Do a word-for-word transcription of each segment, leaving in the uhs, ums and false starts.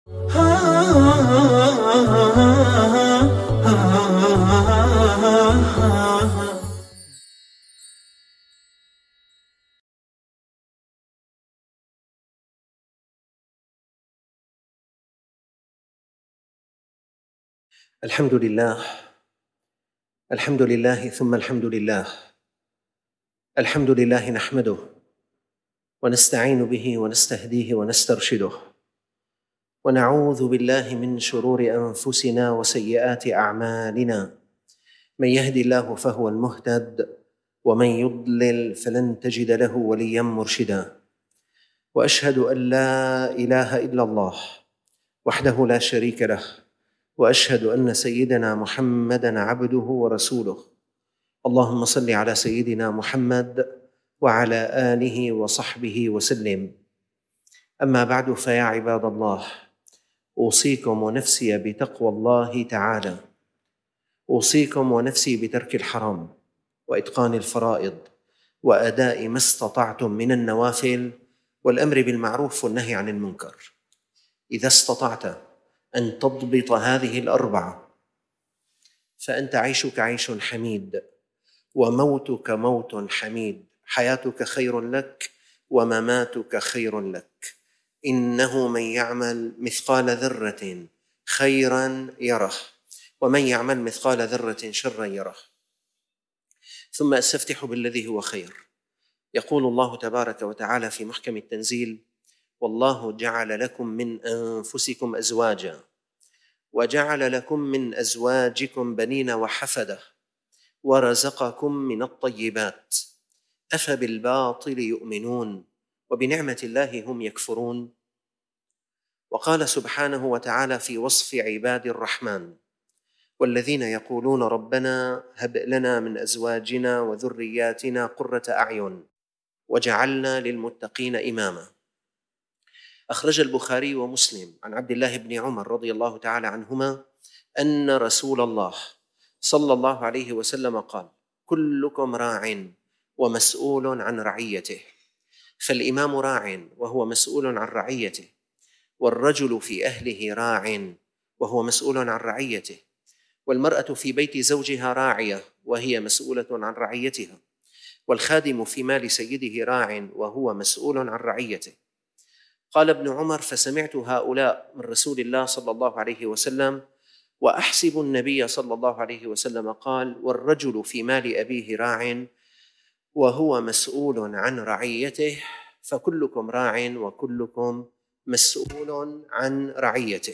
الحمد لله الحمد لله ثم الحمد لله الحمد لله نحمده ونستعين به ونستهديه ونسترشده ونعوذ بالله من شرور أنفسنا وسيئات أعمالنا. من يهد الله فهو المهتد ومن يضلل فلن تجد له وليا مرشدا. وأشهد أن لا إله إلا الله وحده لا شريك له، وأشهد أن سيدنا محمدًا عبده ورسوله. اللهم صل على سيدنا محمد وعلى آله وصحبه وسلم. أما بعد، فيا عباد الله، أوصيكم ونفسي بتقوى الله تعالى. أوصيكم ونفسي بترك الحرام وإتقان الفرائض وأداء ما استطعتم من النوافل والأمر بالمعروف والنهي عن المنكر. إذا استطعت أن تضبط هذه الأربعة فأنت عيشك عيش حميد وموتك موت حميد. حياتك خير لك ومماتك خير لك. إنه من يعمل مثقال ذرة خيراً يره، ومن يعمل مثقال ذرة شراً يره. ثم أستفتح بالذي هو خير. يقول الله تبارك وتعالى في محكم التنزيل: والله جعل لكم من أنفسكم أزواجا وجعل لكم من أزواجكم بنين وحفدة ورزقكم من الطيبات أفبالباطل يؤمنون وبنعمة الله هم يكفرون. وقال سبحانه وتعالى في وصف عباد الرحمن: والذين يقولون ربنا هب لنا من أزواجنا وذرياتنا قرة أعين وجعلنا للمتقين إماما. أخرج البخاري ومسلم عن عبد الله بن عمر رضي الله تعالى عنهما أن رسول الله صلى الله عليه وسلم قال: كلكم راع ومسؤول عن رعيته. فالإمام راع وهو مسؤول عن رعيته، والرجل في أهله راع وهو مسؤول عن رعيته، والمرأة في بيت زوجها راعية وهي مسؤولة عن رعيتها، والخادم في مال سيده راع وهو مسؤول عن رعيته. قال ابن عمر: فسمعت هؤلاء من رسول الله صلى الله عليه وسلم وأحسب النبي صلى الله عليه وسلم قال: والرجل في مال أبيه راع وهو مسؤول عن رعيته، فكلكم راع وكلكم مسؤول عن رعيته.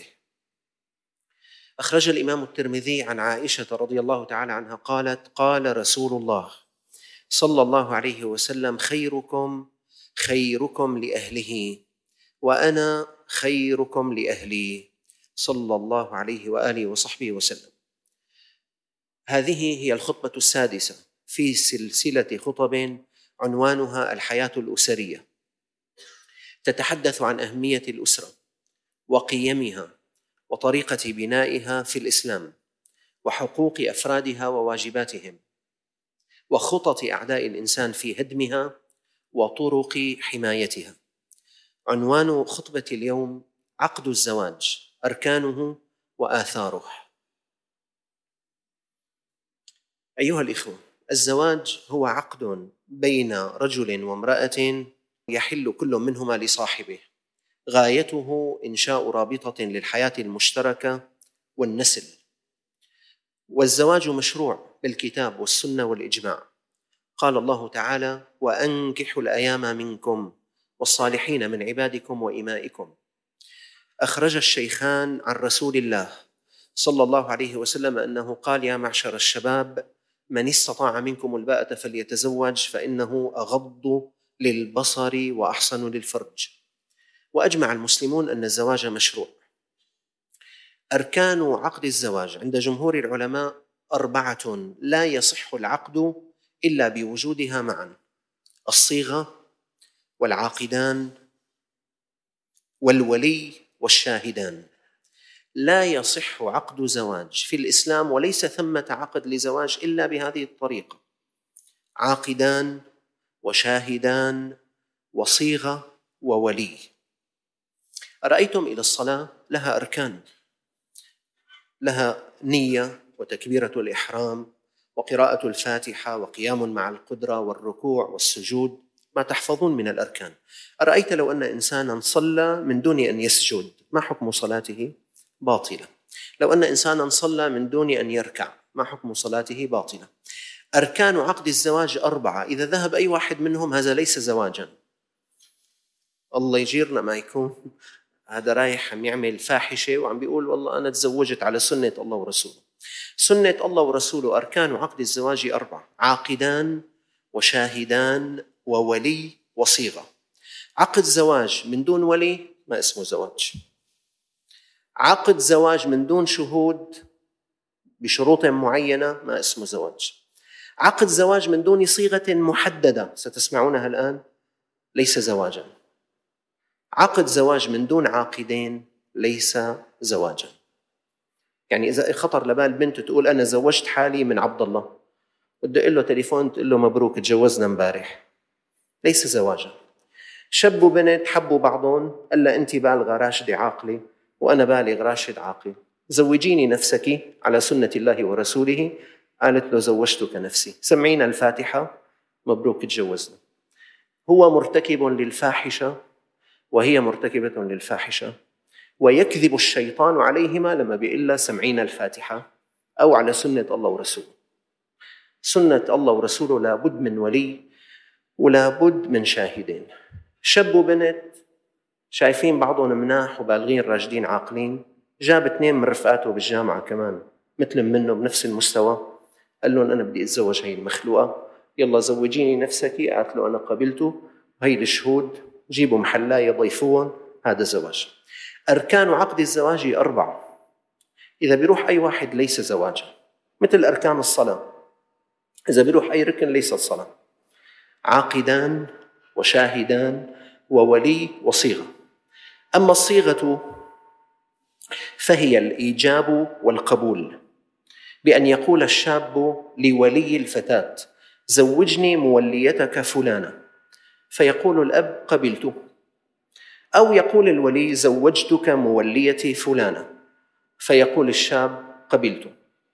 أخرج الإمام الترمذي عن عائشة رضي الله تعالى عنها قالت: قال رسول الله صلى الله عليه وسلم: خيركم خيركم لأهله وأنا خيركم لأهلي، صلى الله عليه وآله وصحبه وسلم. هذه هي الخطبة السادسة في سلسلة خطب عنوانها الحياة الأسرية، تتحدث عن أهمية الأسرة وقيمها وطريقة بنائها في الإسلام وحقوق أفرادها وواجباتهم وخطط أعداء الإنسان في هدمها وطرق حمايتها. عنوان خطبة اليوم: عقد الزواج، أركانه وآثاره. أيها الإخوة، الزواج هو عقد بين رجل وامرأة يحل كل منهما لصاحبه، غايته إنشاء رابطة للحياة المشتركة والنسل. والزواج مشروع بالكتاب والسنة والإجماع. قال الله تعالى: وأنكحوا الأيام منكم والصالحين من عبادكم وإمائكم. أخرج الشيخان عن رسول الله صلى الله عليه وسلم أنه قال: يا معشر الشباب، من استطاع منكم الباءة فليتزوج فإنه أغض للبصر وأحصن للفرج. وأجمع المسلمون أن الزواج مشروع. أركان عقد الزواج عند جمهور العلماء أربعة لا يصح العقد إلا بوجودها معا: الصيغة والعاقدان والولي والشاهدان. لا يصح عقد زواج في الإسلام وليس ثمة عقد لزواج إلا بهذه الطريقة: عاقدان وشاهدان وصيغة وولي. أرأيتم إلى الصلاة لها أركان، لها نية وتكبيرة الإحرام وقراءة الفاتحة وقيام مع القدرة والركوع والسجود، ما تحفظون من الأركان. أرأيت لو أن إنسانا صلى من دون أن يسجد، ما حكم صلاته؟ باطلة. لو أن إنسانا صلى من دون أن يركع، ما حكم صلاته؟ باطلة. أركان عقد الزواج أربعة، إذا ذهب أي واحد منهم هذا ليس زواجا. الله يجيرنا ما يكون هذا رايح عم يعمل فاحشة وعم بيقول والله أنا تزوجت على سنة الله ورسوله. سنة الله ورسوله أركان عقد الزواج أربعة: عاقدان وشاهدان وولي وصيغة. عقد زواج من دون ولي ما اسمه زواج. عقد زواج من دون شهود بشروط معينة ما اسمه زواج. عقد زواج من دون صيغة محددة ستسمعونها الآن ليس زواجا. عقد زواج من دون عاقدين ليس زواجا. يعني إذا خطر لبال بنت تقول أنا زوجت حالي من عبد الله، بدي أقول له تليفون تقول له مبروك تجوزنا مبارح، ليس زواجا. شاب وبنت حبوا بعضهم، قال لها أنت بالغة راشدة عاقلة وأنا بالغ راشد عاقل، زوجيني نفسك على سنة الله ورسوله. قالت له زوجتك نفسي، سمعينا الفاتحة، مبروك تجوزنا. هو مرتكب للفاحشة وهي مرتكبة للفاحشة، ويكذب الشيطان عليهما لما بيقول له سمعينا الفاتحة أو على سنة الله ورسوله. سنة الله ورسوله لابد من ولي ولابد من شاهدين. شاب وبنت شايفين بعضهم مناح وبالغين راشدين عاقلين، جاب اثنين من رفقاته بالجامعة كمان مثل منه بنفس المستوى، قال لهم أنا بدي أتزوج هاي المخلوقة، يلا زوجيني نفسك. قالت له أنا قبلته، وهيدي الشهود جيبوا محلاية ضيفوهم، هذا زواج. أركان عقد الزواج أربعة، إذا بيروح أي واحد ليس زواجا. مثل أركان الصلاة، إذا بيروح أي ركن ليس الصلاة. عاقدان وشاهدان وولي وصيغة. أما الصيغة فهي الإيجاب والقبول، بأن يقول الشاب لولي الفتاة زوجني موليتك فلانة، فيقول الأب قبلت، أو يقول الولي زوجتك موليتي فلانة، فيقول الشاب قبلت.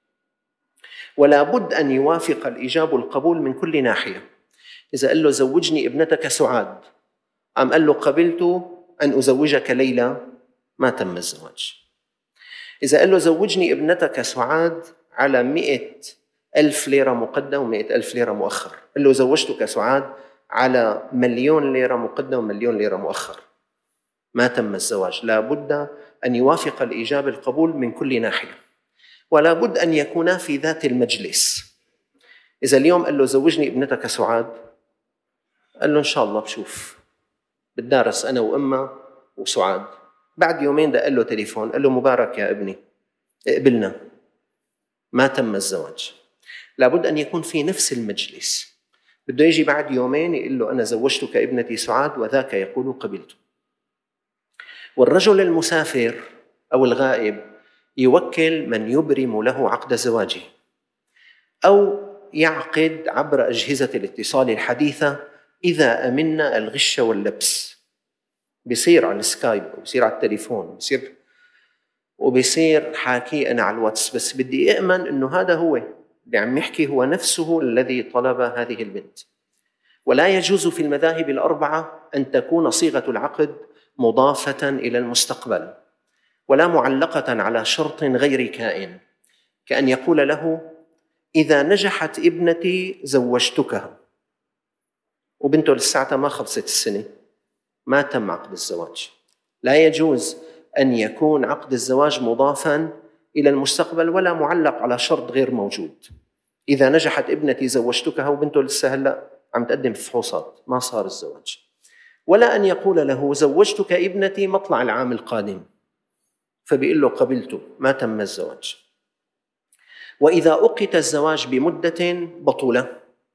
ولا بد أن يوافق الإيجاب والقبول من كل ناحية. إذا قال له زوجني ابنتك سعاد، أم قال له قبلت أن أزوجك ليلى، ما تم الزواج. إذا قال له زوجني ابنتك سعاد على مئة ألف ليرة مقدم ومئة ألف ليرة مؤخر، قال له زوجتك سعاد على مليون ليرة مقدم ومليون ليرة مؤخر، ما تم الزواج. لا بد أن يوافق الإيجاب القبول من كل ناحية، ولا بد أن يكونا في ذات المجلس. إذا اليوم قال له زوجني ابنتك سعاد، قال له إن شاء الله بشوف، بتدارس أنا وأمه وسعاد. بعد يومين ده قال له تليفون، قال له مبارك يا ابني اقبلنا، ما تم الزواج. لابد أن يكون في نفس المجلس. بده يجي بعد يومين يقول له أنا زوجتك ابنتي سعاد، وذاك يقول قبلت. والرجل المسافر أو الغائب يوكل من يبرم له عقد زواجه، أو يعقد عبر أجهزة الاتصال الحديثة إذا أمنا الغش واللبس. بيصير على السكايب وبيصير على التليفون بيصير وبيصير حاكي أنا على الواتس، بس بدي أؤمن أنه هذا هو اللي عم يحكي هو نفسه الذي طلب هذه البنت. ولا يجوز في المذاهب الأربعة أن تكون صيغة العقد مضافة إلى المستقبل ولا معلقة على شرط غير كائن، كأن يقول له إذا نجحت ابنتي زوجتكها، وبنته لساعتها ما خلصت السنة، ما تم عقد الزواج. لا يجوز أن يكون عقد الزواج مضافاً إلى المستقبل ولا معلق على شرط غير موجود. إذا نجحت ابنتي زوجتكها وبنته لسه هلأ عم تقدم فحوصات، ما صار الزواج. ولا أن يقول له زوجتك ابنتي مطلع العام القادم، فبيقول له قبلته، ما تم الزواج. وإذا أقت الزواج بمدة بطولة،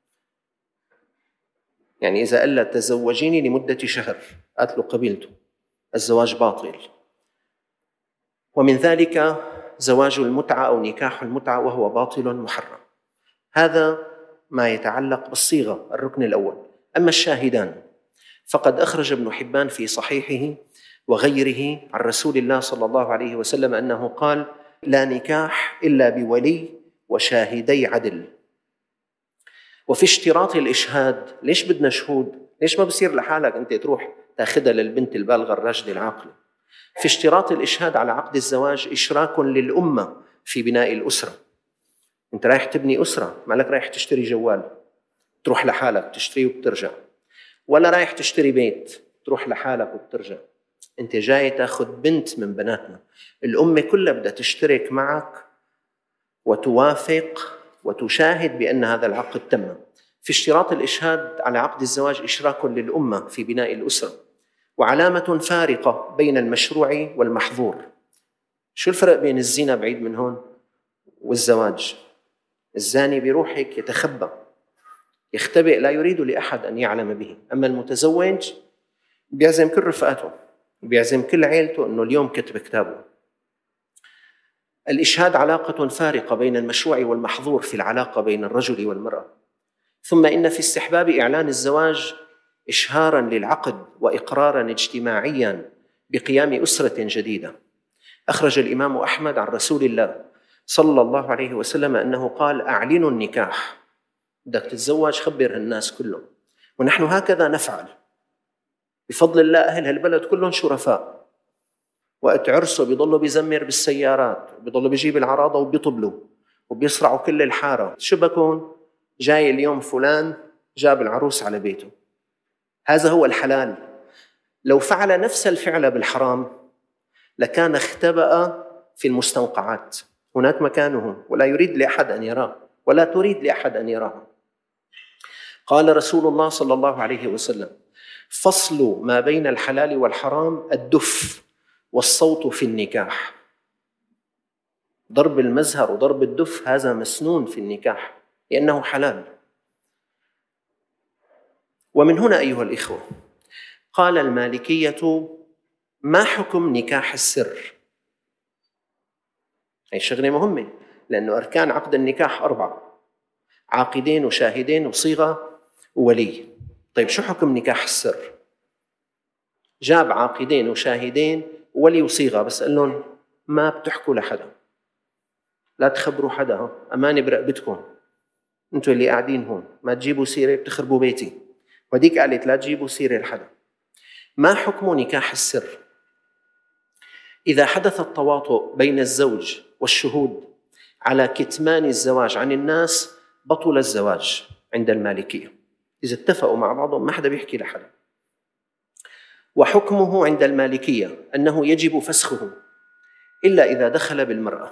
يعني إذا قال لها تزوجيني لمدة شهر قالت له قبلته، الزواج باطل. ومن ذلك زواج المتعة أو نكاح المتعة، وهو باطل محرم. هذا ما يتعلق بالصيغة، الركن الأول. أما الشاهدان فقد أخرج ابن حبان في صحيحه وغيره عن رسول الله صلى الله عليه وسلم أنه قال: لا نكاح إلا بولي وشاهدي عدل. وفي اشتراط الإشهاد، ليش بدنا شهود؟ ليش ما بصير لحالك أنت تروح تأخذها للبنت البالغة الراشدة العاقلة؟ في اشتراط الإشهاد على عقد الزواج إشراك للأمة في بناء الأسرة. أنت رايح تبني أسرة، ما لك رايح تشتري جوال تروح لحالك تشتريه وبترجع، ولا رايح تشتري بيت تروح لحالك وبترجع. أنت جاي تأخذ بنت من بناتنا، الأمة كلها بدها تشترك معك وتوافق وتشاهد بأن هذا العقد تم. في اشتراط الإشهاد على عقد الزواج إشراك للأمة في بناء الأسرة، وعلامة فارقة بين المشروع والمحظور. شو الفرق بين الزنا بعيد من هون والزواج؟ الزاني بيروح هيك يتخبى يختبئ، لا يريد لأحد أن يعلم به. أما المتزوج بيعزم كل رفقاته، بيعزم كل عيلته أنه اليوم كتب كتابه. الإشهاد علاقة فارقة بين المشروع والمحظور في العلاقة بين الرجل والمرأة. ثم إن في استحباب إعلان الزواج إشهاراً للعقد وإقراراً اجتماعياً بقيام أسرة جديدة. أخرج الإمام أحمد عن رسول الله صلى الله عليه وسلم أنه قال: أعلنوا النكاح، بدك تتزوج خبر الناس كلهم. ونحن هكذا نفعل بفضل الله. أهل هالبلد كلهم شرفاء، وقت عرسه بيضلوا بيزمر بالسيارات، بيضلوا بيجيب العراضة وبيطبلوا وبيصرعوا كل الحارة. شو بكون؟ جاي اليوم فلان جاب العروس على بيته. هذا هو الحلال. لو فعل نفس الفعل بالحرام لكان اختبأ في المستنقعات، هناك مكانه ولا يريد لأحد أن يراه، ولا تريد لأحد أن يراه. قال رسول الله صلى الله عليه وسلم: فصل ما بين الحلال والحرام الدف والصوت في النكاح. ضرب المزهر وضرب الدف هذا مسنون في النكاح لأنه حلال. ومن هنا أيها الإخوة قال المالكية: ما حكم نكاح السر؟ هي شغلة مهمة، لأنه أركان عقد النكاح أربعة: عاقدين وشاهدين وصيغة وولي. طيب شو حكم نكاح السر؟ جاب عاقدين وشاهدين وولي وصيغة، بس قال لهم ما بتحكوا لحدا، لا تخبروا حدا، أمانة برقبتكم، أنتوا اللي قاعدين هون ما تجيبوا سيرة بتخربوا بيتي. وديك قالت لا تجيبوا سيرة لحدا. ما حكم نكاح السر؟ إذا حدث التواطؤ بين الزوج والشهود على كتمان الزواج عن الناس بطل الزواج عند المالكية. إذا اتفقوا مع بعضهم ما حدا بيحكي لحدا. وحكمه عند المالكية أنه يجب فسخه إلا إذا دخل بالمرأة،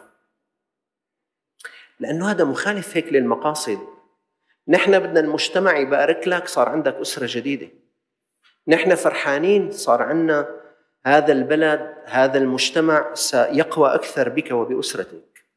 لأنه هذا مخالف هيك للمقاصد. نحن بدنا المجتمع يبارك لك، صار عندك أسرة جديدة. نحن فرحانين صار عندنا هذا البلد، هذا المجتمع سيقوى أكثر بك وبأسرتك.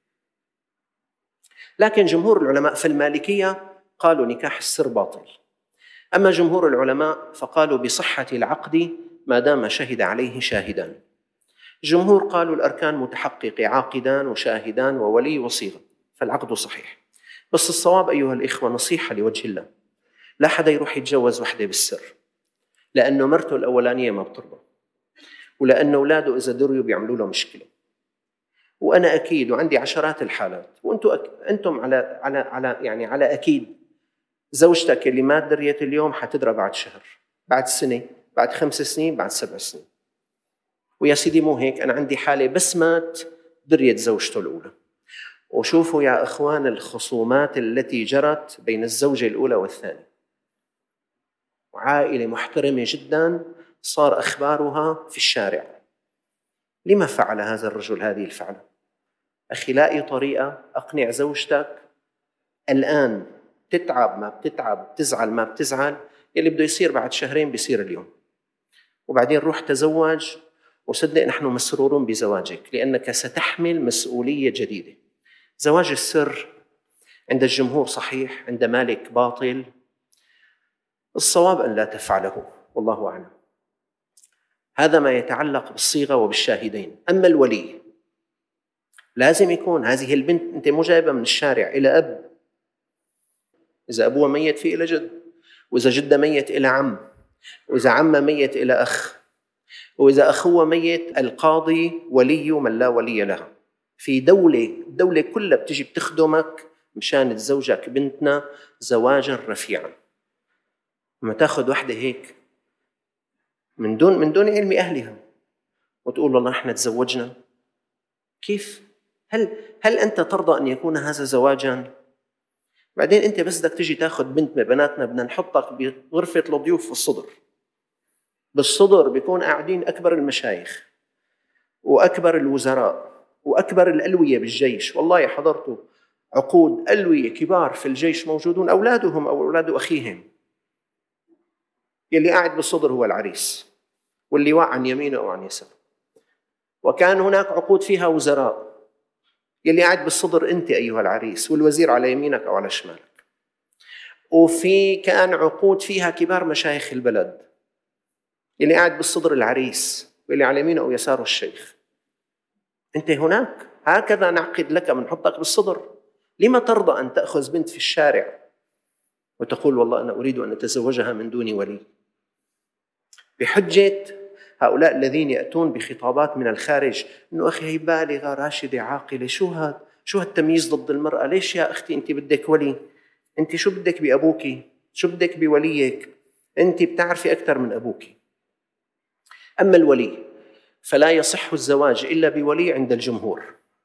لكن جمهور العلماء في المالكية قالوا نكاح السر باطل. أما جمهور العلماء فقالوا بصحة العقد ما دام شهد عليه شاهدان. جمهور قالوا الأركان متحققة: عاقدان وشاهدان وولي وصيغة، فالعقد صحيح. بس الصواب أيها الإخوة، نصيحة لوجه الله، لا حدا يروح يتجوز وحدة بالسر، لأنه مرته الأولانية ما بترضى، ولأن أولاده إذا دريوا بيعملوا له مشكلة. وأنا أكيد وعندي عشرات الحالات، وأنتم أك... أنتم على على على يعني على أكيد زوجتك اللي ما دريت اليوم حتدرى بعد شهر، بعد سنة، بعد خمس سنين، بعد سبع سنين. ويا سيدي مو هيك، أنا عندي حالة بس مات دريت زوجته الأولى. وشوفوا يا أخوان الخصومات التي جرت بين الزوجة الأولى والثانية، عائلة محترمة جدا صار أخبارها في الشارع. لما فعل هذا الرجل هذه الفعلة؟ أخي لاقي طريقة أقنع زوجتك الآن، تتعب ما بتتعب، تزعل ما بتزعل، يلي بده يصير بعد شهرين بيصير اليوم. وبعدين روح تزوج، وصدق نحن مسرورون بزواجك لأنك ستحمل مسؤولية جديدة. زواج السر عند الجمهور صحيح، عند مالك باطل. الصواب أن لا تفعله، والله أعلم. هذا ما يتعلق بالصيغة وبالشاهدين. أما الولي لازم يكون هذه البنت أنت مو جايبة من الشارع إلى أب، إذا أبوها ميت في إلى جد، وإذا جدة ميت إلى عم، وإذا عم ميت إلى أخ، وإذا أخوه ميت القاضي ولي من لا ولي لها. في دولة الدولة كلها بتجي بتخدمك مشان تزوجك بنتنا زواجا رفيعا. لما تاخذ واحدة هيك من دون من دون علم أهلها وتقول والله احنا تزوجنا، كيف؟ هل هل أنت ترضى أن يكون هذا زواجا؟ بعدين أنت بس بدك تجي تاخذ بنت من بناتنا، بدنا نحطك بغرفة الضيوف في الصدر. بالصدر بيكون قاعدين أكبر المشايخ وأكبر الوزراء وأكبر الألوية بالجيش. والله حضرتوا عقود ألوية كبار في الجيش موجودون، أولادهم أو أولاد أخيهم، يلي قاعد بالصدر هو العريس واللواء عن يمينه أو عن يساره. وكان هناك عقود فيها وزراء، يلي قاعد بالصدر أنت أيها العريس والوزير على يمينك أو على شمالك. وفي كان عقود فيها كبار مشايخ البلد، يلي قاعد بالصدر العريس واللي على يمينه أو يساره الشيخ. أنت هناك هكذا نعقد لك، بنحطك بالصدر. لما ترضى أن تأخذ بنت في الشارع وتقول والله أنا أريد أن أتزوجها من دون ولي؟ بحجة هؤلاء الذين يأتون بخطابات من الخارج إنه أخي هي بالغة راشدة عاقلة، شو هاد شو هالتمييز ضد المرأة؟ ليش يا أختي أنت بدك ولي؟ أنت شو بدك بأبوك؟ شو بدك بوليك؟ أنت بتعرفي أكثر من أبوك. أما الولي فلا يصح الزواج إلا بولي عند الجمهور،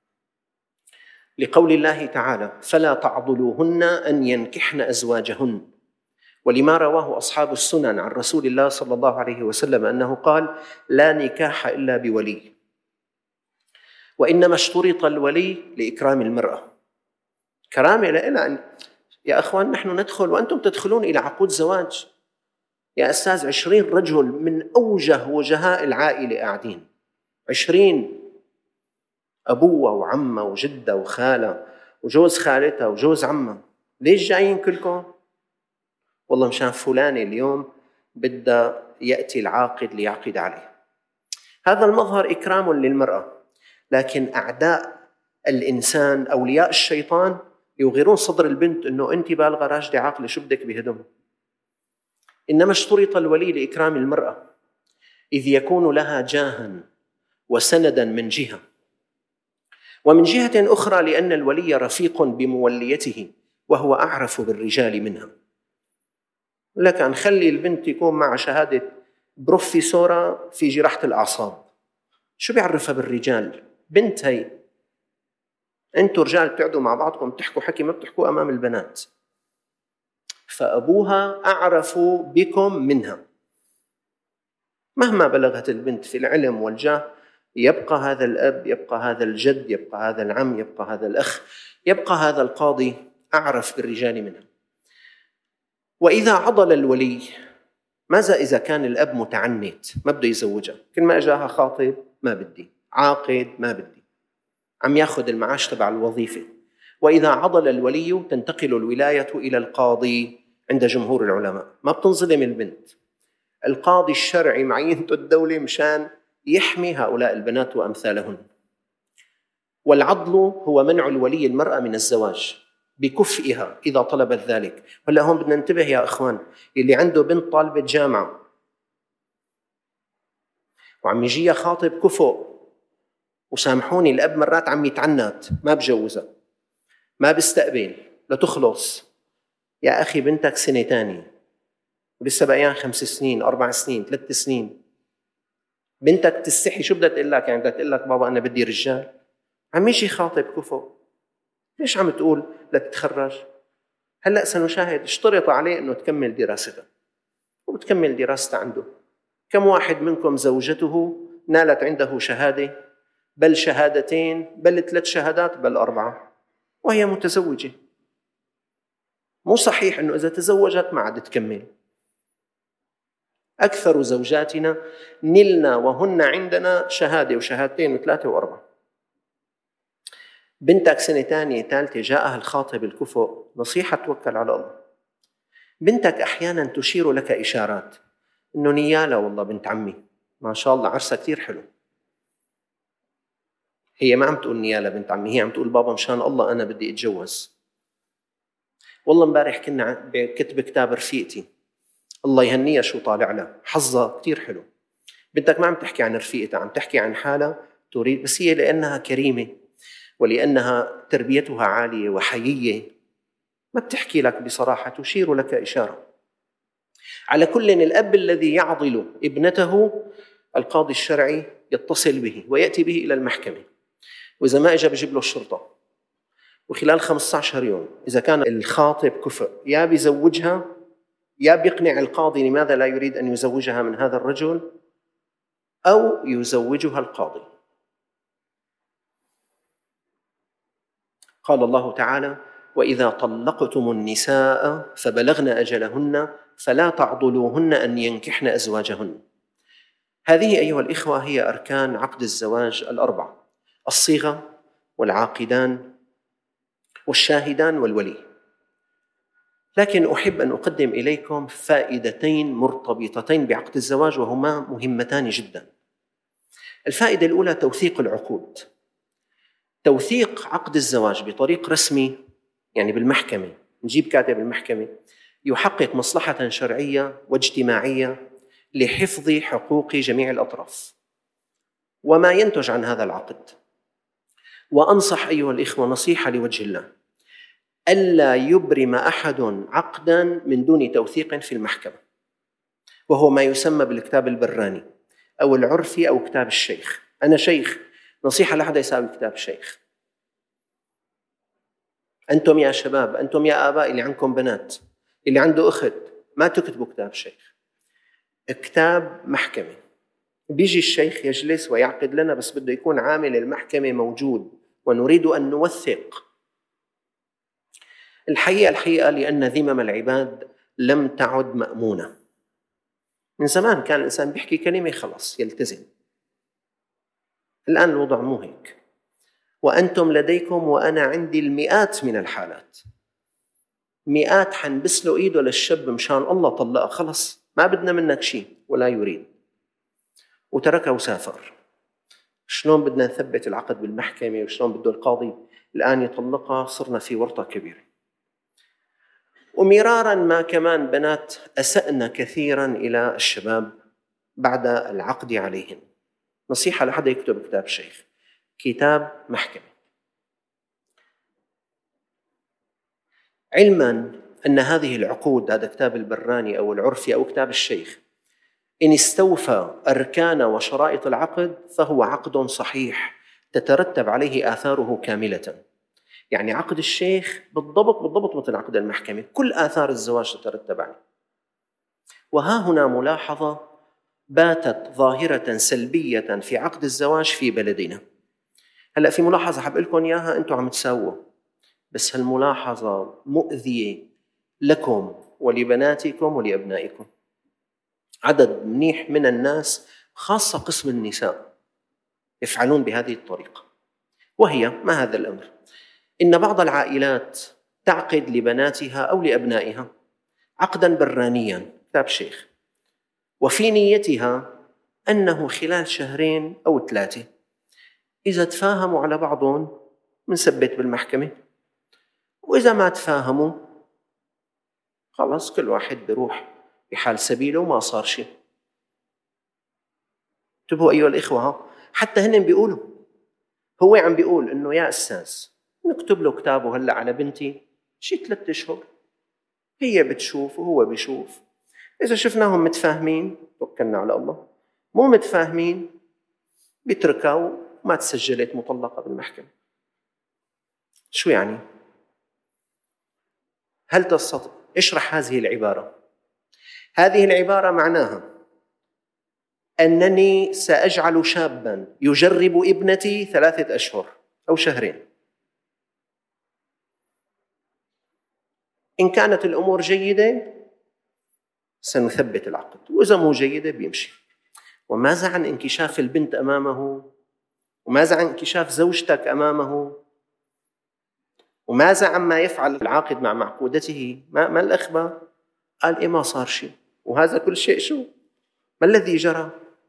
لقول الله تعالى فلا تعضلوهن أن ينكحن أزواجهن، ولما رواه أصحاب السنن عن رسول الله صلى الله عليه وسلم أنه قال لا نكاح إلا بولي. وإنما اشترط الولي لإكرام المرأة، كرامة لنا أن يا أخوان نحن ندخل وأنتم تدخلون إلى عقود زواج. يا أستاذ عشرين رجل من أوجه وجهاء العائلة قاعدين، عشرين أبوة وعمة وجدة وخالة وجوز خالتها وجوز عمة. ليش جايين كلكم؟ والله مشان فلانة اليوم بدأ يأتي العاقد ليعقد عليه. هذا المظهر إكرام للمرأة، لكن أعداء الإنسان أولياء الشيطان يغيرون صدر البنت إنه أنت بالغة راشدة عاقلة شو بدك بهدم. إنما اشترط الولي لإكرام المرأة إذ يكون لها جاها وسندا من جهة، ومن جهة أخرى لأن الولي رفيق بموليته وهو أعرف بالرجال منها. لك أن خلي البنت يكون مع شهادة بروفيسورة في جراحة الأعصاب، شو بيعرفها بالرجال؟ بنت هي، أنتوا رجال بتقعدوا مع بعضكم تحكوا حكي ما بتحكوا أمام البنات، فأبوها أعرف بكم منها. مهما بلغت البنت في العلم والجاه يبقى هذا الأب، يبقى هذا الجد، يبقى هذا العم، يبقى هذا الأخ، يبقى هذا القاضي أعرف بالرجال منها. وإذا عضل الولي، ماذا إذا كان الأب متعنت ما بده يزوجها؟ كل ما أجاها خاطب ما بدي، عاقد ما بدي، عم ياخذ المعاش تبع الوظيفة. وإذا عضل الولي تنتقل الولاية إلى القاضي عند جمهور العلماء. ما بتنظلم البنت، القاضي الشرعي معينته الدولة مشان يحمي هؤلاء البنات وأمثالهن. والعضل هو منع الولي المرأة من الزواج بكفئها إذا طلبت ذلك. ولا هون بدنا ننتبه يا أخوان، اللي عنده بنت طالبة جامعة وعم يجيها خاطب كفؤ، وسامحوني الأب مرات عم يتعنت ما بجوزها ما بيستقبل لتخلص. يا أخي بنتك سنة تانية ولسه بقيان خمس سنين أربع سنين ثلاث سنين، بنتك تستحي شو بدها تقول لك؟ يعني بدها تقول لك بابا أنا بدي رجال؟ عم يجي خاطب كفؤ، ليش عم تقول لتتخرج؟ هلأ سنشاهد اشترط عليه أنه تكمل دراستها وبتكمل دراستها عنده. كم واحد منكم زوجته نالت عنده شهادة بل شهادتين بل ثلاث شهادات بل أربعة وهي متزوجة؟ مو صحيح أنه إذا تزوجت ما عاد تكمل. أكثر زوجاتنا نلنا وهن عندنا شهادة وشهادتين وثلاثة وأربعة. بنتك سنة تانية ثالثة جاءها الخاطب الكفؤ، نصيحة توكل على الله. بنتك أحيانا تشير لك إشارات إنه نيالة والله بنت عمي ما شاء الله عرسها كتير حلو. هي ما عم تقول نيالة بنت عمي، هي عم تقول بابا مشان الله أنا بدي أتجوز. والله امبارح كنا بكتب كتاب رفيقتي الله يهنيها شو طالع لها حظها كتير حلو، بنتك ما عم تحكي عن رفيقتها، عم تحكي عن حالة تريد، بس هي لأنها كريمة ولأنها تربيتها عالية وحيية ما بتحكي لك بصراحة، تشير لك إشارة. على كل، الأب الذي يعضل ابنته القاضي الشرعي يتصل به ويأتي به إلى المحكمة، وإذا ما إجا بجيب له الشرطة، وخلال خمسة عشر يوم إذا كان الخاطب كفء يا بيزوجها يا بيقنع القاضي لماذا لا يريد أن يزوجها من هذا الرجل، أو يزوجها القاضي. قال الله تعالى: وإذا طلقتم النساء فبلغن أجلهن فلا تعضلوهن أن ينكحن أزواجهن. هذه أيها الإخوة هي أركان عقد الزواج الأربعة: الصيغة والعاقدان والشاهدان والولي. لكن أحب أن أقدم إليكم فائدتين مرتبطتين بعقد الزواج وهما مهمتان جدا. الفائدة الأولى توثيق العقود. توثيق عقد الزواج بطريق رسمي، يعني بالمحكمة، نجيب كاتب المحكمة، يحقق مصلحة شرعية واجتماعية لحفظ حقوق جميع الأطراف وما ينتج عن هذا العقد. وأنصح أيها الإخوة نصيحة لوجه الله: ألا يبرم أحد عقداً من دون توثيق في المحكمة، وهو ما يسمى بالكتاب البراني أو العرفي أو كتاب الشيخ. أنا شيخ، نصيحة لحدا يساوي كتاب شيخ. أنتم يا شباب، أنتم يا آباء اللي عندكم بنات، اللي عنده أخت، ما تكتبوا كتاب شيخ، كتاب محكمة. بيجي الشيخ يجلس ويعقد لنا، بس بده يكون عامل المحكمة موجود، ونريد أن نوثق. الحقيقة الحقيقة لأن ذمم العباد لم تعد مأمونة. من زمان كان الإنسان بيحكي كلمة خلاص يلتزم. الآن الوضع مو هيك، وأنتم لديكم وأنا عندي المئات من الحالات. مئات حنبس له إيده للشاب مشان الله طلقه، خلص ما بدنا منك شيء ولا يريد، وتركه وسافر. شلون بدنا نثبت العقد بالمحكمة وشلون بده القاضي الآن يطلقها؟ صرنا في ورطة كبيرة. ومرارا ما كمان بنات أسأنا كثيرا إلى الشباب بعد العقد عليهن. نصيحة لحدا يكتب كتاب شيخ، كتاب محكمة. علما أن هذه العقود، هذا كتاب البراني أو العرفي أو كتاب الشيخ، إن استوفى أركان وشرائط العقد فهو عقد صحيح تترتب عليه آثاره كاملة. يعني عقد الشيخ بالضبط بالضبط مثل عقد المحكمة، كل آثار الزواج تترتب عليه. وها هنا ملاحظة باتت ظاهرة سلبية في عقد الزواج في بلدنا. هلأ في ملاحظة حاب لكم إياها، أنتم عم تساووا، بس هالملاحظة مؤذية لكم ولبناتكم ولأبنائكم. عدد منيح من الناس، خاصة قسم النساء، يفعلون بهذه الطريقة. وهي ما هذا الأمر؟ إن بعض العائلات تعقد لبناتها أو لأبنائها عقداً برانياً كتاب شيخ، وفي نيتها أنه خلال شهرين أو ثلاثة إذا تفاهموا على بعضهم منثبت بالمحكمة، وإذا ما تفاهموا خلاص كل واحد بيروح بحال سبيله وما صار شيء. انتبهوا أيها الإخوة، حتى هن بيقولوا، هو عم بيقول إنه يا أستاذ نكتب له كتابه هلأ على بنتي شي ثلاثة أشهر، هي بتشوف وهو بيشوف، إذا شفناهم متفاهمين توكلنا على الله، مو متفاهمين بيتركوا وما تسجلت مطلقة بالمحكمة. شو يعني؟ هل تستطيع؟ اشرح هذه العبارة. هذه العبارة معناها أنني سأجعل شاباً يجرب ابنتي ثلاثة أشهر أو شهرين، إن كانت الأمور جيدة سنثبت العقد، وإذا مو جيدة بيمشي. وماذا عن انكشاف البنت أمامه؟ وماذا عن انكشاف زوجتك أمامه؟ وماذا عما يفعل العاقد مع معقودته؟ ما, ما الأخبار؟ قال إيه ما صار شيء، وهذا كل شيء شو؟ ما الذي جرى؟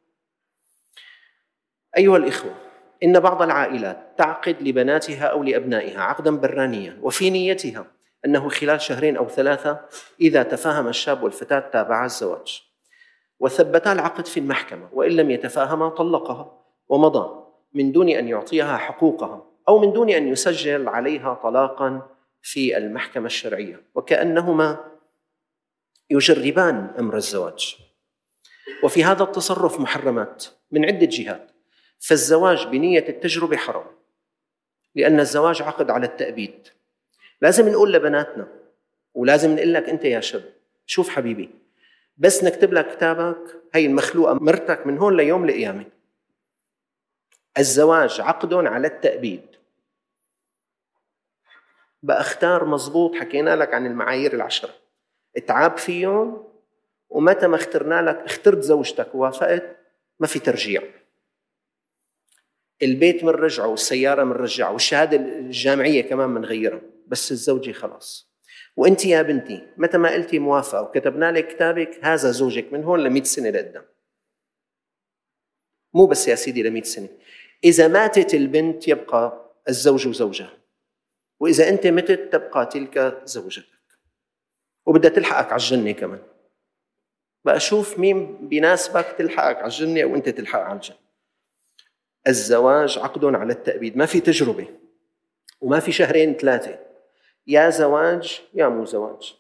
أيها الإخوة، إن بعض العائلات تعقد لبناتها أو لأبنائها عقداً برانياً وفي نيتها أنه خلال شهرين أو ثلاثة إذا تفاهم الشاب والفتاة تابعا الزواج. وثبتا العقد في المحكمة، وإن لم يتفاهما طلقها ومضى من دون أن يعطيها حقوقها أو من دون أن يسجل عليها طلاقا في المحكمة الشرعية، وكأنهما يجربان أمر الزواج. وفي هذا التصرف محرمات من عدة جهات. فالزواج بنية التجربة حرام، لأن الزواج عقد على التأبيد. لازم نقول لبناتنا ولازم نقول لك أنت يا شاب، شوف حبيبي، بس نكتب لك كتابك هي المخلوقة مرتك من هون ليوم القيامة. الزواج عقد على التأبيد. بقى اختار مزبوط، حكينا لك عن المعايير العشرة، اتعاب فيهم، ومتى ما اخترنا لك اخترت زوجتك ووافقت ما في ترجيع. البيت منرجعه والسيارة منرجعه والشهادة الجامعية كمان منغيرها، بس الزوجي خلاص. وانت يا بنتي متى ما قلتي موافقة وكتبنا لك كتابك، هذا زوجك من هون لمئة سنة لقدام. مو بس يا سيدي لمئة سنة، إذا ماتت البنت يبقى الزوج زوجها، وإذا أنت متت تبقى تلك زوجتك، وبدها تلحقك على الجنة كمان. بقى شوف مين بيناسبك تلحقك على الجنة وأنت تلحق على الجنة. الزواج عقد على التأبيد، ما في تجربة وما في شهرين ثلاثة، يا زواج يا مو زواج.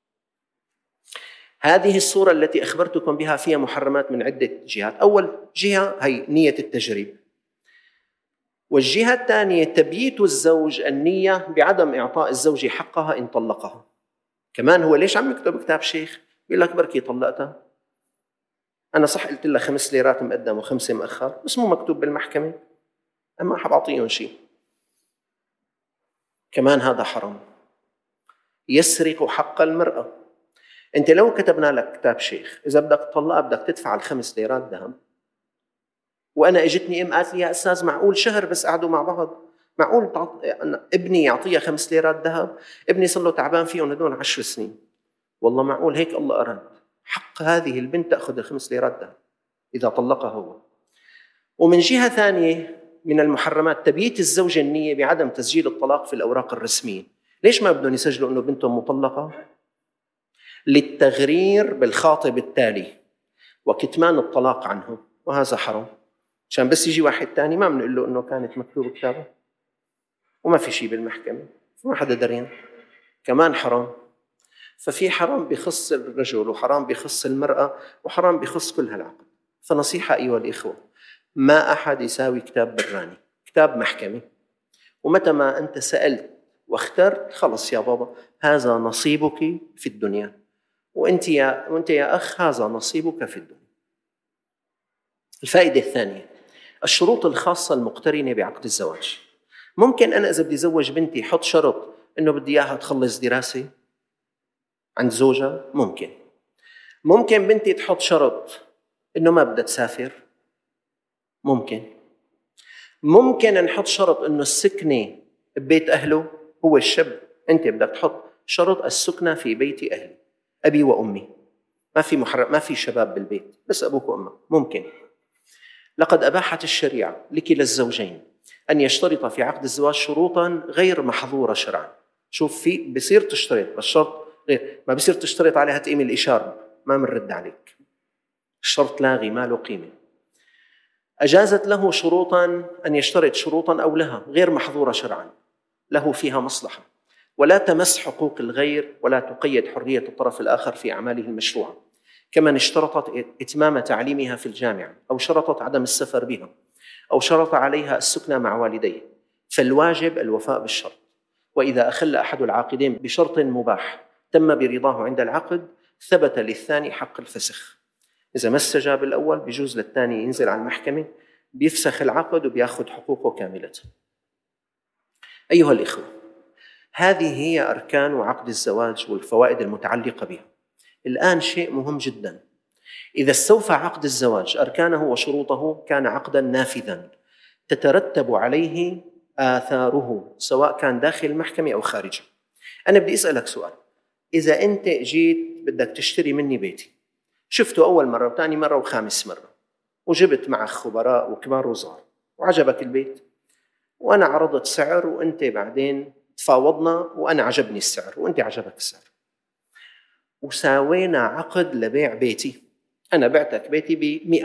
هذه الصورة التي أخبرتكم بها فيها محرمات من عدة جهات. أول جهة هي نية التجريب، والجهة الثانية تبييت الزوج النية بعدم إعطاء الزوج حقها إن طلقها. كمان هو ليش عم يكتب كتاب شيخ؟ يقول لك بركي طلقتها، أنا صح قلت لها خمس ليرات مقدم وخمسة مؤخر، بس مو مكتوب بالمحكمة، أما حب أعطيهم شيء. كمان هذا حرام، يسرق حق المرأة. أنت لو كتبنا لك كتاب شيخ إذا بدك تطلقها بدك تدفع الخمس ليرات ذهب، وأنا إجتني أم قالت لي يا أستاذ معقول شهر بس قعدوا مع بعض، معقول تعط... ابني يعطيها خمس ليرات ذهب؟ ابني صار له تعبان فيهم هدول عشر سنين، والله معقول هيك الله أراد؟ حق هذه البنت تأخذ الخمس ليرات ذهب إذا طلقها هو. ومن جهة ثانية من المحرمات تبييت الزوجة النية بعدم تسجيل الطلاق في الأوراق الرسمية. ليش ما بدهم يسجلوا أنه بنتهم مطلقة؟ للتغرير بالخاطب التالي وكتمان الطلاق عنه، وهذا حرام. عشان بس يجي واحد تاني ما بنقول له أنه كانت مكتوب كتابه وما في شيء بالمحكمة، ما حدا دريان. كمان حرام. ففي حرام بيخص الرجل وحرام بيخص المرأة وحرام بيخص كل هالعقد. فنصيحة أيها الإخوة، ما أحد يساوي كتاب براني، كتاب محكمة. ومتى ما أنت سألت واخترت خلص يا بابا هذا نصيبك في الدنيا، وأنت يا, وأنت يا أخ هذا نصيبك في الدنيا. الفائدة الثانية الشروط الخاصة المقترنة بعقد الزواج. ممكن أنا إذا بدي زوج بنتي حط شرط إنه بدي إياها تخلص دراسة عند زوجها، ممكن. ممكن بنتي تحط شرط إنه ما بدها تسافر، ممكن. ممكن نحط شرط إنه السكنة ببيت أهله، هو الشاب أنت بدك تحط شرط السكنة في بيت أهلي أبي وأمي، ما في محرم، ما في شباب بالبيت بس أبوك وأمك، ممكن. لقد أباحت الشريعة لكلا الزوجين أن يشترط في عقد الزواج شروطاً غير محظورة شرعاً. شوف في بصير تشترط، بس شرط غير ما بصير تشترط عليها تقيم الإشارة، ما منرد عليك، الشرط لاغي ما له قيمة. أجازت له شروطاً أن يشترط شروطاً أو لها غير محظورة شرعاً له فيها مصلحة، ولا تمس حقوق الغير ولا تقيد حرية الطرف الآخر في أعماله المشروعة. كمن اشترطت إتمام تعليمها في الجامعة أو شرطت عدم السفر بها أو شرط عليها السكنة مع والديه، فالواجب الوفاء بالشرط. وإذا أخل أحد العاقدين بشرط مباح تم برضاه عند العقد ثبت للثاني حق الفسخ. إذا ما استجاب الأول بيجوز للثاني ينزل على المحكمة بيفسخ العقد وبياخذ حقوقه كاملة. أيها الإخوة، هذه هي أركان عقد الزواج والفوائد المتعلقة بها. الآن شيء مهم جدا، إذا استوفى عقد الزواج أركانه وشروطه كان عقدا نافذا تترتب عليه آثاره سواء كان داخل المحكمة أو خارجها. أنا بدي أسألك سؤال، إذا أنت جيت بدك تشتري مني بيتي، شفته أول مرة وثاني مرة وخامس مرة وجبت معك خبراء وكبار وصغار وعجبك البيت، وأنا عرضت سعر وأنت بعدين تفاوضنا وأنا عجبني السعر وأنت عجبك السعر وساوينا عقد لبيع بيتي، أنا بعتك بيتي بمئة،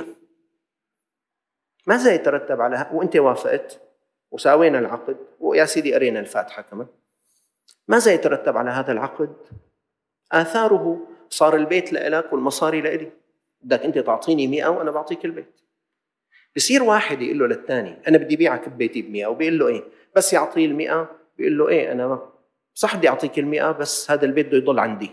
ماذا يترتب على وأنت وافقت وساوينا العقد ويا سيدي قرينا الفاتحة كمان، ماذا يترتب على هذا العقد؟ آثاره صار البيت لإلك والمصاري لإلي. بدك أنت تعطيني مئة وأنا بعطيك البيت. بصير واحد يقول له للثاني أنا بدي بيعك ببيتي بمئة، وبيقول له إيه؟ بس يعطيه المئة، بيقول له إيه أنا ما صح بدي أعطيك المئة بس هذا البيت بده يضل عندي.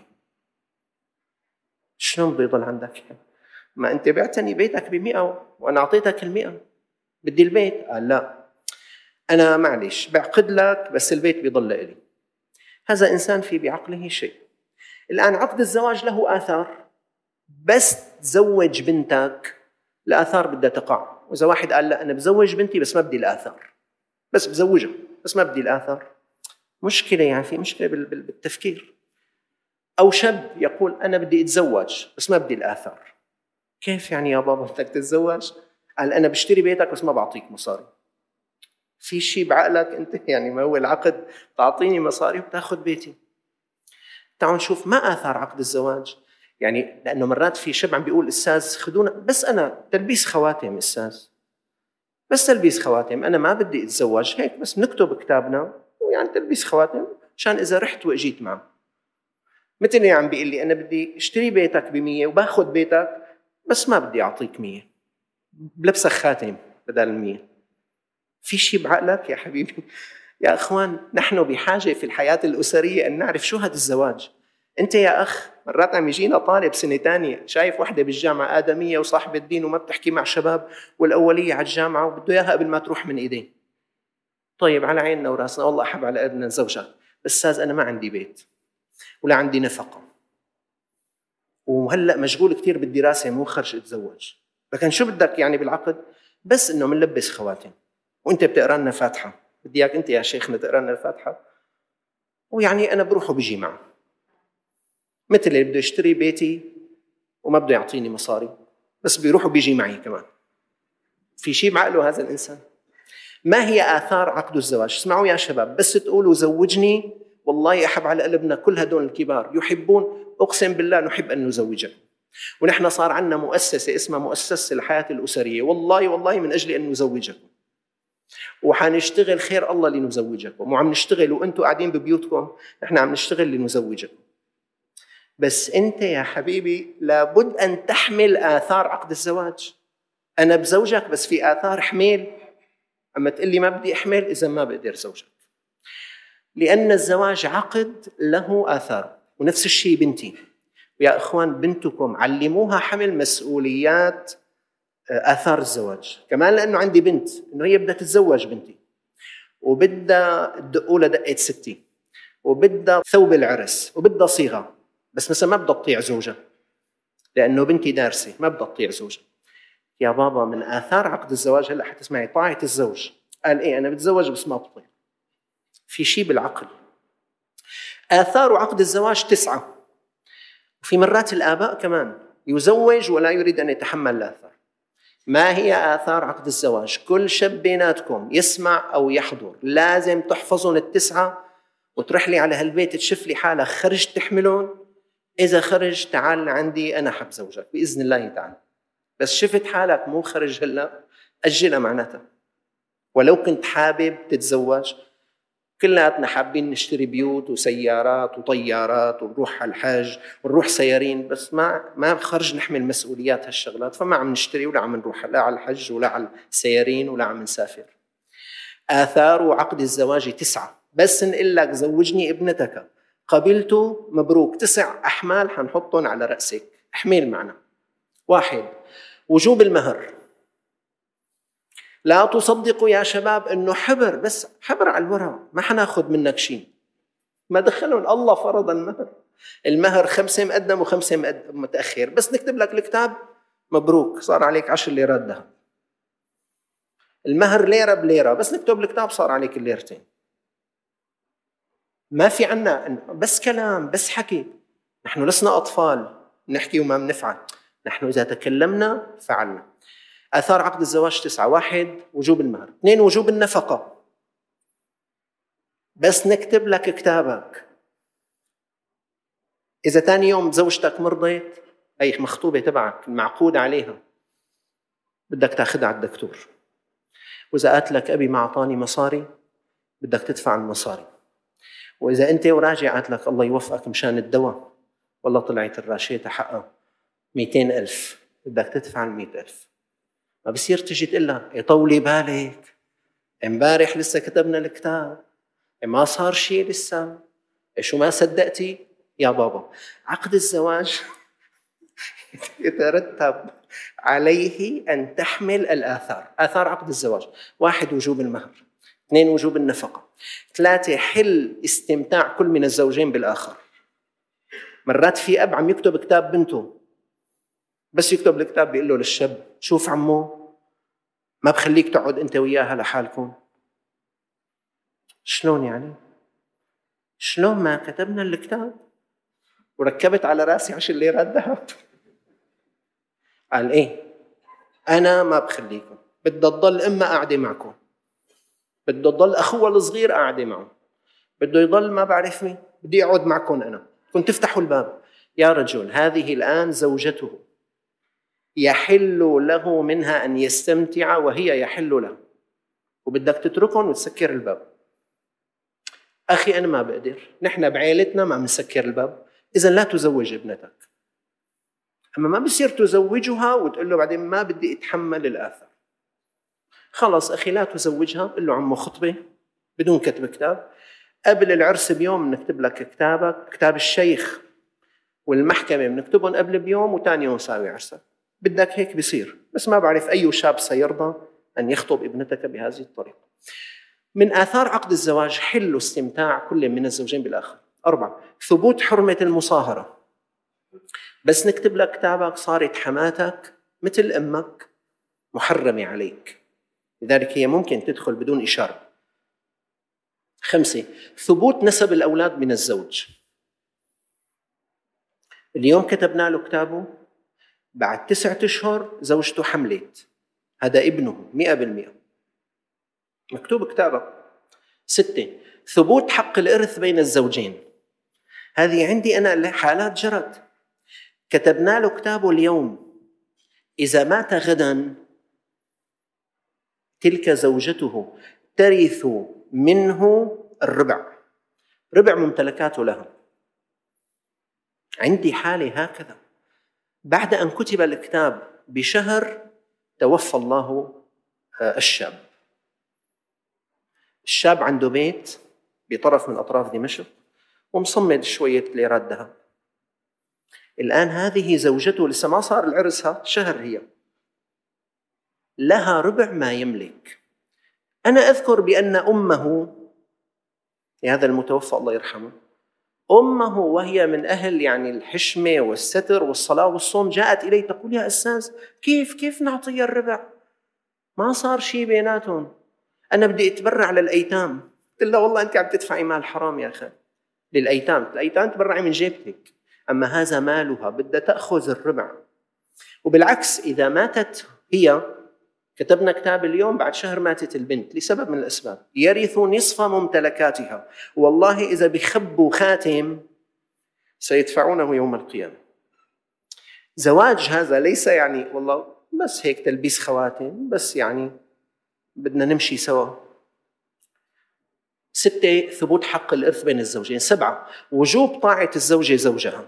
شلون بده يضل عندك؟ ما أنت بعتني بيتك بمئة وأنا أعطيتك المئة، بدي البيت. قال لا أنا معلش بعقد لك بس البيت بيضل لإلي. هذا إنسان في بعقله شيء. الآن عقد الزواج له آثار، بس تزوج بنتك الآثار بدها تقع. وإذا واحد قال لا أنا بزوج بنتي بس ما بدي الآثار، بس بزوجها بس ما بدي الآثار، مشكلة، يعني في مشكلة بالتفكير. أو شاب يقول أنا بدي أتزوج بس ما بدي الآثار. كيف يعني يا بابا بدك تتزوج؟ قال أنا بشتري بيتك بس ما بعطيك مصاري. في شيء بعقلك أنت؟ يعني ما هو العقد تعطيني مصاري وتأخذ بيتي. تعالوا نشوف ما آثار عقد الزواج. يعني لأنه مرات في شاب عم بيقول أستاذ خدونا بس أنا تلبيس خواتم، أستاذ بس تلبيس خواتم، أنا ما بدي أتزوج هيك بس نكتب كتابنا ويعني تلبيس خواتم عشان إذا رحت وأجيت معه. مثل اللي عم بيقول لي أنا بدي اشتري بيتك بمية وباخد بيتك بس ما بدي أعطيك مية، بلبسك خاتم بدل المية. في شيء بعقلك يا حبيبي؟ يا أخوان نحن بحاجة في الحياة الأسرية أن نعرف شو هذا الزواج. أنت يا أخ مرات عم يجينا طالب سنة تانية شايف واحدة بالجامعة آدمية وصاحبة الدين وما بتحكي مع شباب والأولية على الجامعة وبده إياها قبل ما تروح من إيديه. طيب على عيننا وراسنا والله أحب على قلبنا زوجك، بس أستاذ أنا ما عندي بيت ولا عندي نفقة وهلأ مشغول كتير بالدراسة مو خرج أتزوج. لكن شو بدك يعني بالعقد؟ بس إنه منلبس خواتم وأنت بتقرأ لنا فاتحة، بدي إياك أنت يا شيخنا تقرأ لنا الفاتحة ويعني أنا بروح وبيجي معه. مثل اللي بده يشتري بيتي وما بده يعطيني مصاري بس بيروح وبيجي معي كمان. في شيء بعقله هذا الإنسان؟ ما هي آثار عقد الزواج؟ اسمعوا يا شباب، بس تقولوا زوجني والله أحب على قلبنا كل هدول الكبار يحبون، أقسم بالله نحب أن نزوجك. ونحن صار عندنا مؤسسة اسمها مؤسسة الحياة الأسرية، والله والله من أجل أن نزوجكم وحنشتغل خير الله لنزوجكم، وعم نشتغل وأنتم قاعدين ببيوتكم نحن عم نشتغل لنزوجكم. بس أنت يا حبيبي لابد أن تحمل آثار عقد الزواج. أنا بزوجك بس في آثار حميل، أما تقول لي ما بدي أحمل إذا ما بقدر زوجك، لأن الزواج عقد له آثار. ونفس الشيء بنتي. ويا إخوان بنتكم علموها حمل مسؤوليات آثار الزواج كمان، لأنه عندي بنت إنه هي بدها تتزوج بنتي وبدها دقولة دقة ستي وبدها ثوب العرس وبدها صيغة، بس مثلا ما بدها تطيع زوجها لأنه بنتي دارسة ما بدها تطيع زوجها. يا بابا من آثار عقد الزواج هلأ حتسمعي طاعة الزوج. قال إيه أنا بتزوج بس ما بطيع. في شيء بالعقل. آثار عقد الزواج تسعة، وفي مرات الآباء كمان يزوج ولا يريد أن يتحمل الآثار. ما هي آثار عقد الزواج؟ كل شاب بيناتكم يسمع أو يحضر لازم تحفظون التسعة وتروح لي على هالبيت تشوف لي حالك خرج تحملون. إذا خرج تعال عندي أنا حب زوجك بإذن الله تعالى، بس شفت حالك مو خرج هلا أجلها معناتها. ولو كنت حابب تتزوج كلنا حابين نشتري بيوت وسيارات وطيارات ونروح على الحج ونروح سيارين، بس ما ما خرج نحمل مسؤوليات هالشغلات، فما عم نشتري ولا عم نروح لا على الحج ولا على السيارين ولا عم نسافر. آثار عقد الزواج تسعة، بس نقول لك زوجني ابنتك قبلته مبروك، تسع أحمال حنحطهم على رأسك، احمل معنا. واحد وجوب المهر. لا تصدقوا يا شباب انه حبر، بس حبر على الورق ما حناخذ منك شيء، ما دخلهم الله فرض المهر. المهر خمسة مقدم وخمسة متأخر، بس نكتب لك الكتاب مبروك صار عليك عشر ليرات ذهب. المهر ليرة بليرة، بس نكتب الكتاب صار عليك الليرتين. ما في عنا بس كلام بس حكي. نحن لسنا أطفال نحكي وما بنفعل، نحن إذا تكلمنا فعلنا. آثار عقد الزواج تسعة. واحد وجوب المهر. اثنين وجوب النفقة، بس نكتب لك كتابك. إذا تاني يوم زوجتك مرضت هي مخطوبة تبعك المعقود عليها، بدك تاخدها على الدكتور. وإذا قالت لك أبي ما أعطاني مصاري، بدك تدفع المصاري. وإذا أنت وراجع قالت لك الله يوفقك مشان الدواء، والله طلعت الراشية حقها مئتين ألف، بدك تدفع المئة ألف. ما بصير تجي تقول لها يطولي بالك، امبارح لسه كتبنا الكتاب، ما صار شيء لسه، شو ما صدقتي يا بابا. عقد الزواج يترتب عليه أن تحمل الآثار. آثار عقد الزواج: واحد، وجوب المهر. اثنين، وجوب النفقة. ثلاثة، حل استمتاع كل من الزوجين بالآخر. مرات في أب عم يكتب كتاب بنته، بس يكتب الكتاب بيقول له للشاب شوف عمو، ما بخليك تقعد أنت وياها لحالكم. شلون يعني؟ شلون ما كتبنا الكتاب وركبت على راسي عشر ليرات ذهب؟ قال إيه؟ أنا ما بخليكم، بدي تضل أمها قاعدة معكم، بدي تضل أخوها الصغير قاعدة معه، بده يضل ما بعرف مين، بدي يقعد معكم أنا. كنت تفتحوا الباب. يا رجل، هذه الآن زوجته، يحل له منها أن يستمتع وهي يحل له، وبدك تتركهم وتسكر الباب. أخي أنا ما بقدر، نحن بعائلتنا ما بنسكر الباب. إذن لا تزوج ابنتك. أما ما بصير تزوجها وتقول له بعدين ما بدي أتحمل الآثار. خلص أخي لا تزوجها، قل له عمو خطبة بدون كتب كتاب، قبل العرس بيوم بنكتب لك كتابك، كتاب الشيخ والمحكمة بنكتبهم قبل بيوم، وتاني يوم ساوي عرسك. بدك هيك بصير، بس ما بعرف أي شاب سيرضى أن يخطب ابنتك بهذه الطريقة. من آثار عقد الزواج حل استمتاع كل من الزوجين بالآخر. أربعة، ثبوت حرمة المصاهرة. بس نكتب لك كتابك صارت حماتك مثل أمك محرمة عليك، لذلك هي ممكن تدخل بدون إشارة. خمسة، ثبوت نسب الأولاد من الزوج. اليوم كتبنا له كتابه، بعد تسعة أشهر زوجته حملت، هذا ابنه مئة بالمئة، مكتوب كتابه. ستة، ثبوت حق الإرث بين الزوجين. هذه عندي أنا حالات جرت، كتبنا له كتابه اليوم، إذا مات غدا تلك زوجته ترث منه الربع، ربع ممتلكاته لها. عندي حالة هكذا، بعد أن كتب الكتاب بشهر توفى الله الشاب. الشاب عنده بيت بطرف من أطراف دمشق ومصمد شوية ليرات ذهب. الآن هذه زوجته لسه ما صار العرسها شهر، هي لها ربع ما يملك. أنا أذكر بأن أمه هذا المتوفى الله يرحمه، أمه وهي من أهل يعني الحشمة والستر والصلاة والصوم جاءت إلي تقول يا أستاذ كيف كيف نعطي الربع؟ ما صار شيء بيناتهم، أنا بدي أتبرع للأيتام. قلت له والله أنت عم تدفعي مال حرام يا أخي للأيتام، الأيتام تبرعي من جيبتك، أما هذا مالها بدها تأخذ الربع. وبالعكس إذا ماتت هي، كتبنا كتاب اليوم، بعد شهر ماتت البنت لسبب من الأسباب، يرث نصف ممتلكاتها، والله إذا بخبوا خاتم سيدفعونه يوم القيامة. زواج هذا ليس يعني والله بس هيك تلبيس خواتم، بس يعني بدنا نمشي سوا. ستة، ثبوت حق الإرث بين الزوجين. سبعة، وجوب طاعة الزوجة زوجها.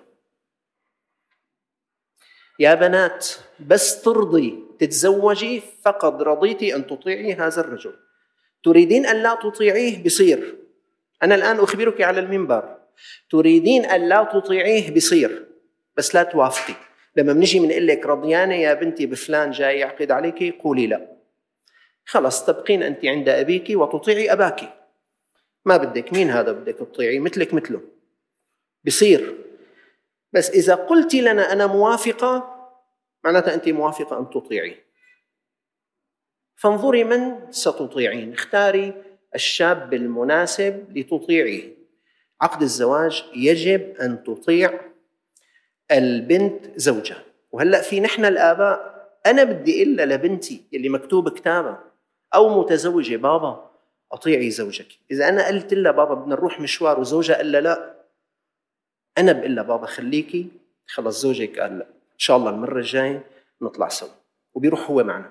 يا بنات بس ترضي تتزوجي فقد رضيتي أن تطيعي هذا الرجل، تريدين أن لا تطيعيه بصير، أنا الآن أخبرك على المنبر، تريدين أن لا تطيعيه بصير، بس لا توافقي. لما بنجي بنقول لك رضيانة يا بنتي بفلان جاي يعقد عليكي، قولي لا، خلص تبقين أنت عند أبيك وتطيعي أباك. ما بدك مين هذا بدك تطيعي مثلك مثله بصير. بس إذا قلت لنا أنا موافقة معناتها أنت موافقة أن تطيعي، فانظري من ستطيعين، اختاري الشاب المناسب لتطيعيه. عقد الزواج يجب أن تطيع البنت زوجها. وهلأ في نحن الآباء، أنا بدي إلا لبنتي اللي مكتوب كتابة أو متزوجة بابا أطيعي زوجك. إذا أنا قلت لها بابا بدنا نروح مشوار وزوجها قال لا، أنا بقول لها بابا خليكي، خلص زوجك قال لا، إن شاء الله المرة الجاية نطلع سوا، وبيروح هو معنا.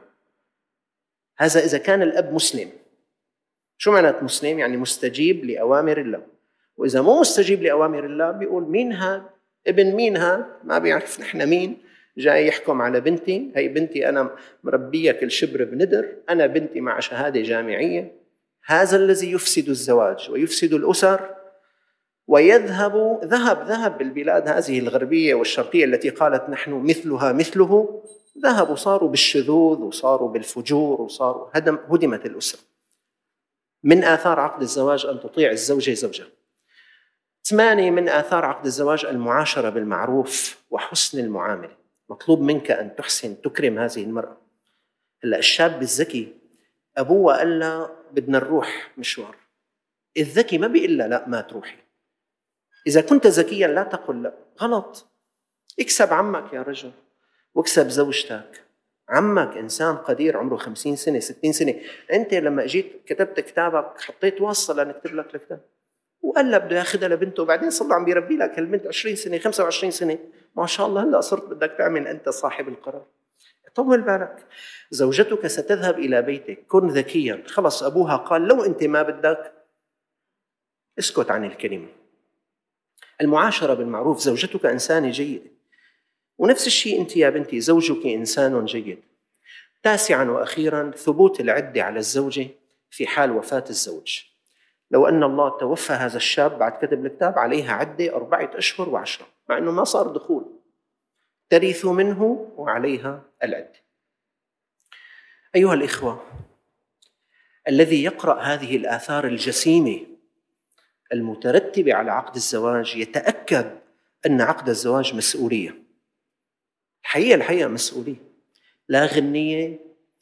هذا إذا كان الأب مسلم. شو معنات مسلم؟ يعني مستجيب لأوامر الله. وإذا مو مستجيب لأوامر الله بيقول مين هاد؟ ابن مين هاد؟ ما بيعرف نحن مين، جاي يحكم على بنتي. هي بنتي أنا مربية كل شبر بندر، أنا بنتي مع شهادة جامعية. هذا الذي يفسد الزواج ويفسد الأسر، ويذهب ذهب ذهب بالبلاد هذه الغربية والشرقية التي قالت نحن مثلها مثله، ذهبوا صاروا بالشذوذ وصاروا بالفجور وصاروا هدم هدمت الأسرة. من آثار عقد الزواج أن تطيع الزوجة زوجها. ثمانية من آثار عقد الزواج المعاشرة بالمعروف وحسن المعاملة. مطلوب منك أن تحسن تكرم هذه المرأة. هلا الشاب الذكي أبوه قال له بدنا نروح مشوار، الذكي ما بيقول له لا ما تروحي. إذا كنت ذكيا لا تقل لا، غلط. اكسب عمك يا رجل واكسب زوجتك. عمك إنسان قدير عمره خمسين سنة ستين سنة. أنت لما أجيت كتبت كتابك حطيت وصلة نكتب لك الكتاب، وقال له بده ياخذها لبنته، وبعدين صار عم بيربي لك هالبنت عشرين سنة خمسة وعشرين سنة. ما شاء الله هلا صرت بدك تعمل أنت صاحب القرار. طول بالك. زوجتك ستذهب إلى بيتك، كن ذكيا. خلص أبوها قال لو أنت ما بدك اسكت عن الكلمة. المعاشرة بالمعروف. زوجتك إنسانة جيدة، ونفس الشيء أنت يا بنتي زوجك إنسان جيد. تاسعاً وأخيراً ثبوت العدة على الزوجة في حال وفاة الزوج. لو أن الله توفى هذا الشاب بعد كتب الكتاب عليها عدة أربعة أشهر وعشرة، مع أنه ما صار دخول، ترث منه وعليها العدة. أيها الإخوة، الذي يقرأ هذه الآثار الجسيمة المترتبة على عقد الزواج يتأكد أن عقد الزواج مسؤولية. الحقيقة الحقيقة مسؤولية، لا غنية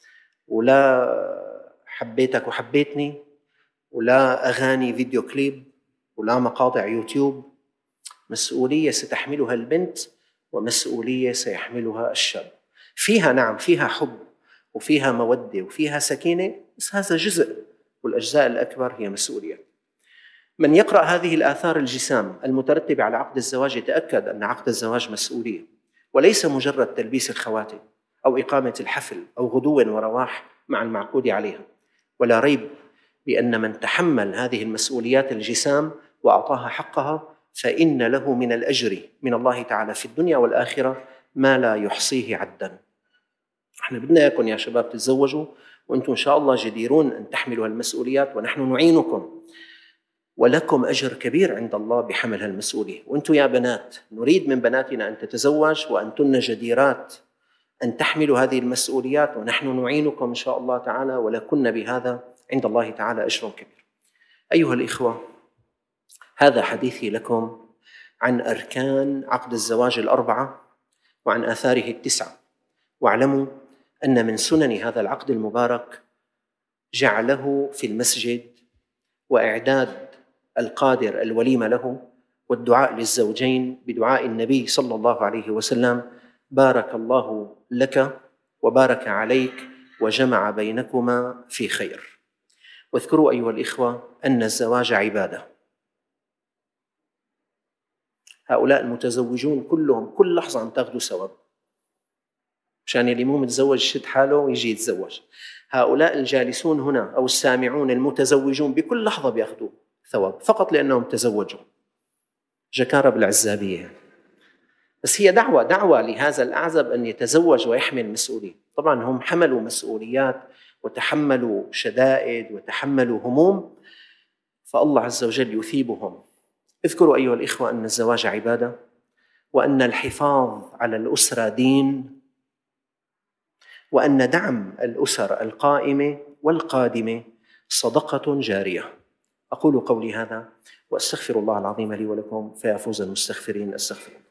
ولا حبيتك وحبيتني ولا أغاني فيديو كليب ولا مقاطع يوتيوب. مسؤولية ستحملها البنت ومسؤولية سيحملها الشاب. فيها نعم فيها حب وفيها مودة وفيها سكينة، بس هذا جزء، والأجزاء الأكبر هي مسؤولية. من يقرأ هذه الآثار الجسام المترتبة على عقد الزواج يتأكد أن عقد الزواج مسؤولية، وليس مجرد تلبيس الخواتم أو إقامة الحفل أو غدو ورواح مع المعقود عليها. ولا ريب بأن من تحمل هذه المسؤوليات الجسام وأعطاها حقها فإن له من الأجر من الله تعالى في الدنيا والآخرة ما لا يحصيه عدا. احنا بدنا إياكم يا شباب تتزوجوا وأنتم إن شاء الله جديرون أن تحملوا هالمسؤوليات، ونحن نعينكم، ولكم أجر كبير عند الله بحمل هالمسؤولية. وأنتم يا بنات نريد من بناتنا أن تتزوج وأنتن جديرات أن تحملوا هذه المسؤوليات، ونحن نعينكم إن شاء الله تعالى، ولكن بهذا عند الله تعالى أجر كبير. أيها الإخوة، هذا حديثي لكم عن أركان عقد الزواج الأربعة وعن آثاره التسعة. واعلموا أن من سنن هذا العقد المبارك جعله في المسجد، وإعداد القادر الوليمة له، والدعاء للزوجين بدعاء النبي صلى الله عليه وسلم: بارك الله لك وبارك عليك وجمع بينكما في خير. واذكروا أيها الإخوة أن الزواج عبادة. هؤلاء المتزوجون كلهم كل لحظة عم تاخذوا ثواب، مشان اللي مو متزوج يشد حاله ويجي يتزوج. هؤلاء الجالسون هنا أو السامعون المتزوجون بكل لحظة بياخذوا ثواب فقط لأنهم تزوجوا. جكارة بالعزابية. بس هي دعوة دعوة لهذا الأعزب أن يتزوج ويحمل مسؤولية. طبعا هم حملوا مسؤوليات وتحملوا شدائد وتحملوا هموم، فالله عز وجل يثيبهم. اذكروا أيها الإخوة أن الزواج عبادة، وأن الحفاظ على الأسرة دين، وأن دعم الأسر القائمة والقادمة صدقة جارية. أقول قولي هذا وأستغفر الله العظيم لي ولكم، فيا فوز المستغفرين. أستغفر